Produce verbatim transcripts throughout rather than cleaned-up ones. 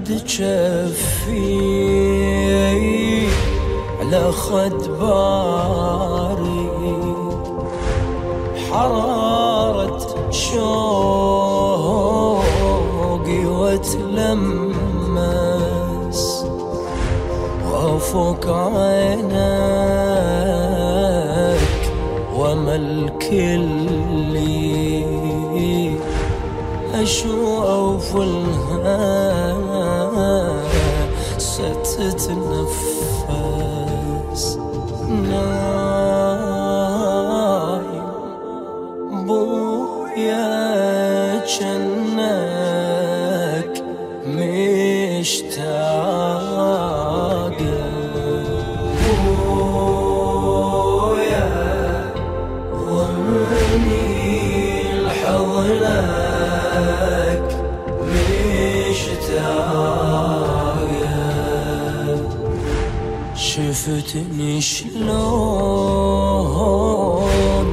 مد جفي على خد باري، حرارة شوقي واتلمس وافوق عينك وملك اللي أشوف الها ستتنفس. نايم بويا جنك مشتاق، بويا ضمني لحضنك مشتاق. شفتني شلون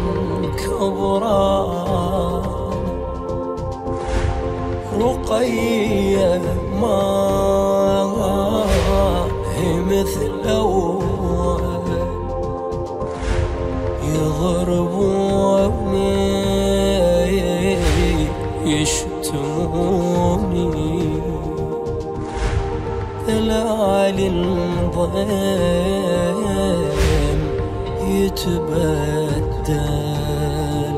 كبران رقية ما هي مثل أول، يضربوني يشتموني ليالي الضيم يتبدل،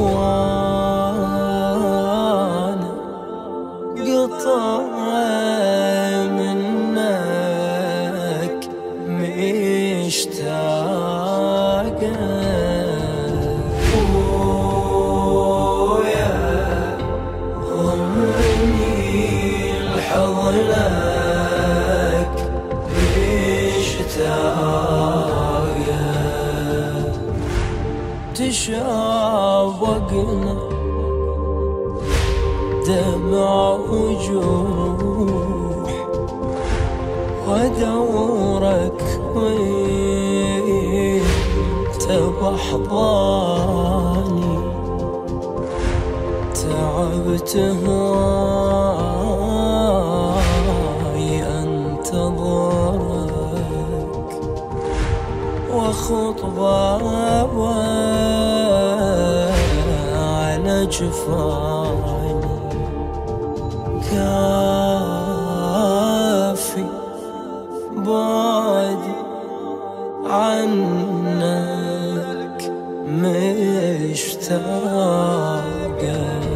وانا قطع منك مشتاق. ويا ضمني لحضنك مشتاق. تشابقنا دمع وجروح، ودورك وانت بحضاني، تعبت هواي انتظرك وخطبة على جفاني، كافي بعدي عنك مشتاق.